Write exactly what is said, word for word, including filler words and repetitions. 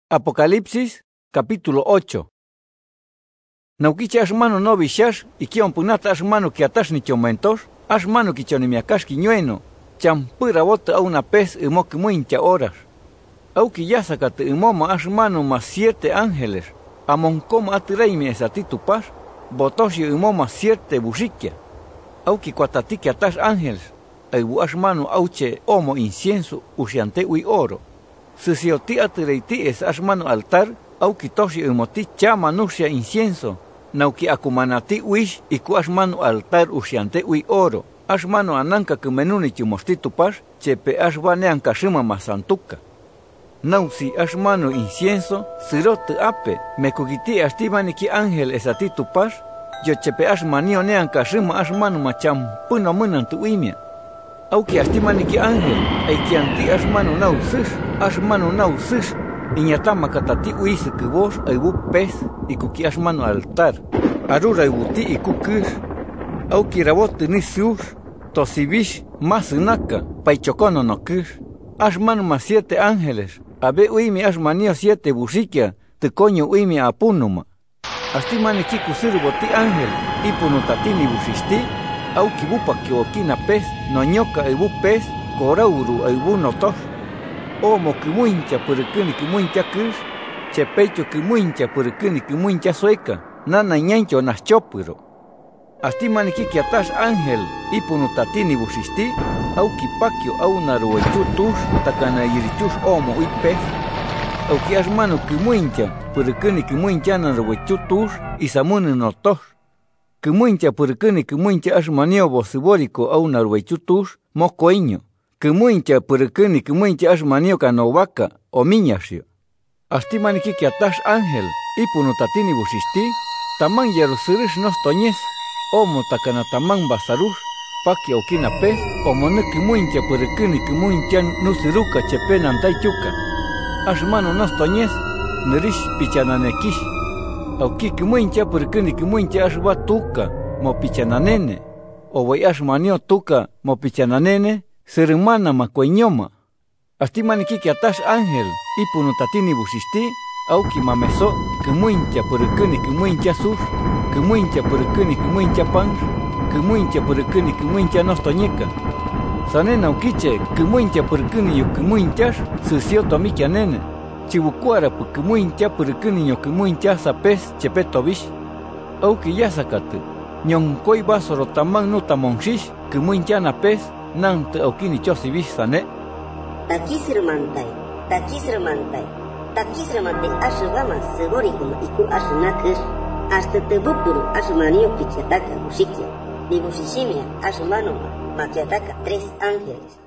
Apocalipsis, capítulo ocho. Naukicha ashmano no vishash, y kion punata ashmano que atash ni chomentos, ashmano que chonimiakash quiñueno, champura bota a una pez y moque muincha horas. Auki ya sacate y moma ashmano más siete ángeles, amoncoma atiraimi esatitupas, botoshio y moma siete busikia. Auki cuatatiki atash ángeles, aibu ashmano auche homo incienso, usiante ui oro. Sisioti atireiti es ashmano altar, auki toshi umoti chama nusia incienso, nauki akumanati wish iku ashmano altar usiante ui oro, ashmano ananka kumenuni chimostitupas, chepe ashbanean kashima masantuka. Nausi ashmano incienso, sirote ape, mekugiti ashtimaniki ángel esatitupas, yo chepe ashmanio nean kashima ashmano macham puno munantu uimia. Auki ashtimaniki ángel, eikianti ashmano nausish, ashmano nausish, iñatama katati uisi kibos aibu pez, ikuki ashmano altar, arura ibuti ikukish, auki rabote nisiush, tosibish, masinaka, paichokono no kish, ashmano más siete ángeles, abe uimi ashmanio siete busikia, te coño uimi apunuma. Ashtimaniki kusiruboti ángel, ipunutatini busisti, auki bupa kiokina pez, noñoka aibu pez, korauru aibu notosh. Omo kimuincha purikini kimuincha kish, chepecho kimuincha purikini kimuincha sueca, nana ñancho naschopiro. Astimaniki kiatash ángel, ipunutatini busisti, auki pakio au naruechu tush, takana yirichush omo y pez. Auki ashmano kimuincha purikini kimuincha naruechu tush, isamuni notosh. Kimuincha purikini kimuincha ashmanio bosiborico au naruechu tush, mocoiño. Kimuincha purikini kimuincha ashmanio canovaka o miñashio. Astimaniki kiatash ángel, ipunutatini busisti, taman yerusirish nostoñez, omo takana taman basarush, paki okina pez, omo kimuincha purikini kimuincha nusiruka chepenan taichuka. Ashmano nostoñez, nerish pichananekish. Auki kimuincha purikini kimuincha ashba tuka, mo pichananene. Owei ashmanio tuka, mo pichananene, Serimana macueñoma. Astimaniki kiatash ángel, ipunutatini busisti, auki mameso, kimuincha purikini kimuincha sus, kimuincha purikini kimuincha panch, kimuincha purikini kimuincha nostoñeka. Sanena ukiche, kimuincha purikini yu kimuinchash, susio tomikia nene. Chibukuara pu kimuincha purikini yu kimuincha sapes chepetobish. Auki yasakate, ñonkoi basoro taman nutamonshish, kimuincha napes, Nante aukini chosibish sane. Takisirmantai, takisirmantai, takisirmantai ashugama seborikuma iku ashunakish, hasta tebupuru ashumanio pichataka bushikia, ni bushishimia ashumanoma, makiataka tres ángeles.